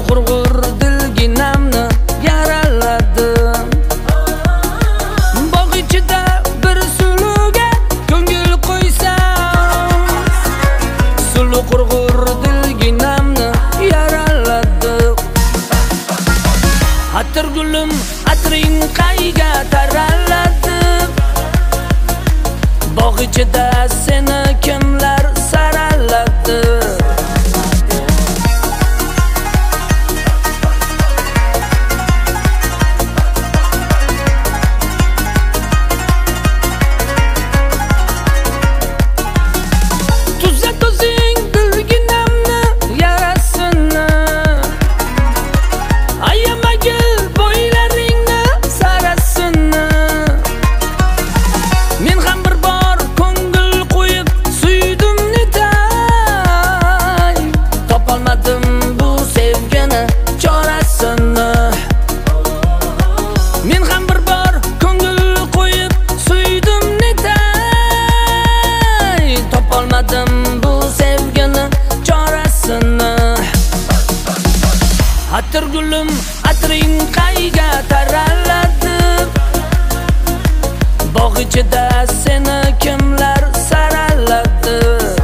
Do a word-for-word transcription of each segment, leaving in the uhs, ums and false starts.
qurg'ur dilginamni yaraladim. Bog' ichida bir suluga ko'ngil qo'ysam, sulu qurg'ur dilginamni yaraladim. Atir gulim atring qayga taraladi, bog' ichida seni kimlar saraladi. Tuzat o'zing dilginamni yarasini, ayamagil bo'ylaringni sarasini. Men ham bir bor ko'ngil qo'yib suydim netay, topolmadim bu sevgini chorasini. Men ham bir bor ko'ngil qo'yib suydim netay, topolmadim bu sevgini chorasini. Atir gulim atring qayga taraladi, bog' ichida seni kimlar saraladi.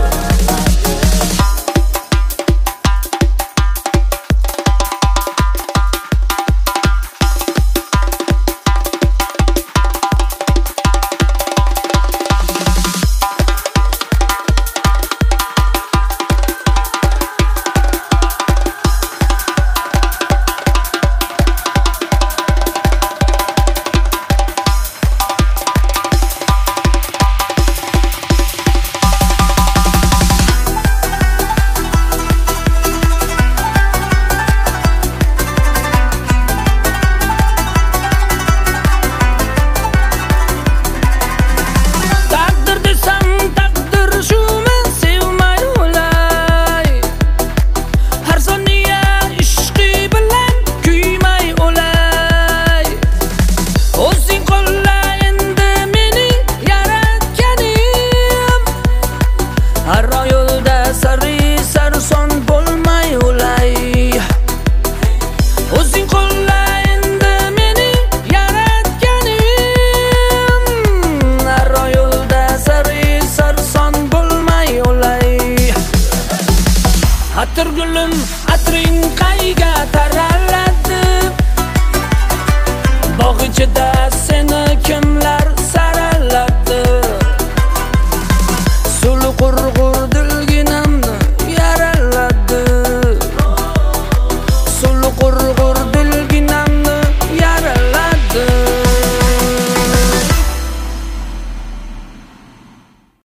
Atir gulim atring qayga taraladi, bog' ichida seni kimlar saraladi. Sulu qurg'ur